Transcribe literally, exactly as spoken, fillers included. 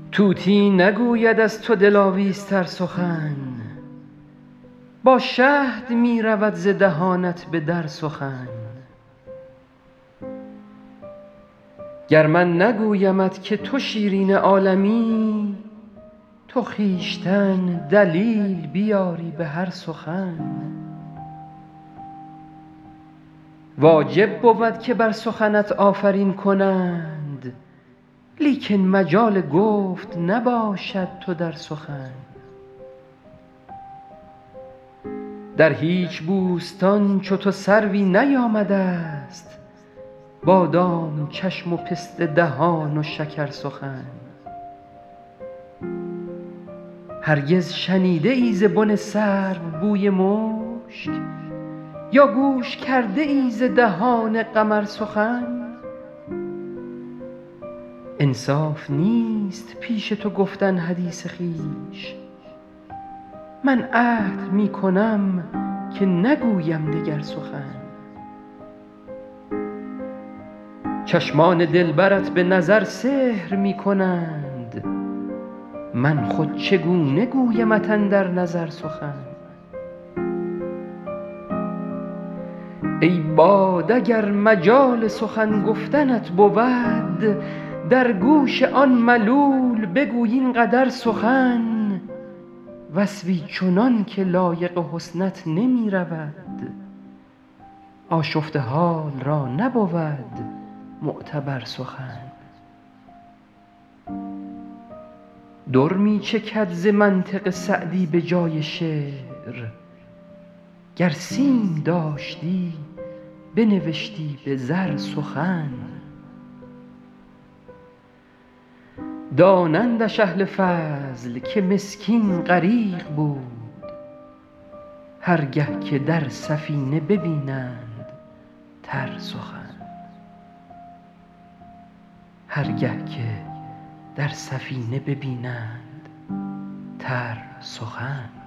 طوطی نگوید از تو دلاویزتر سخن، با شهد می رود ز دهانت به در سخن. گر من نگویمت که تو شیرین عالمی، تو خویشتن دلیل بیاری به هر سخن. واجب بود که بر سخنت آفرین کنند، لیکن مجال گفت نباشد تو در سخن. در هیچ بوستان چو تو سروی نیامده ست، بادام چشم و پسته دهان و شکر سخن. هرگز شنیده ای ز بن سرو بوی مشک، یا گوش کرده ای ز دهان قمر سخن. انصاف نیست پیش تو گفتن حدیث خویش، من عهد می کنم که نگویم دگر سخن. چشمان دلبرت به نظر سحر می کنند، من خود چگونه گویمت اندر نظر سخن. ای باد اگر مجال سخن گفتنت بود، در گوش آن ملول بگوی این قدر سخن. وصفی چنان که لایق حسنت نمی رود، آشفته حال را نبود معتبر سخن. در می چکد ز منطق سعدی به جای شعر، گر سیم داشتی بنوشتی به زر سخن. دانندش اهل فضل که مسکین غریق بود، هر گه که در سفینه ببینند تر سخن. هر گه که در سفینه ببینند تر سخن.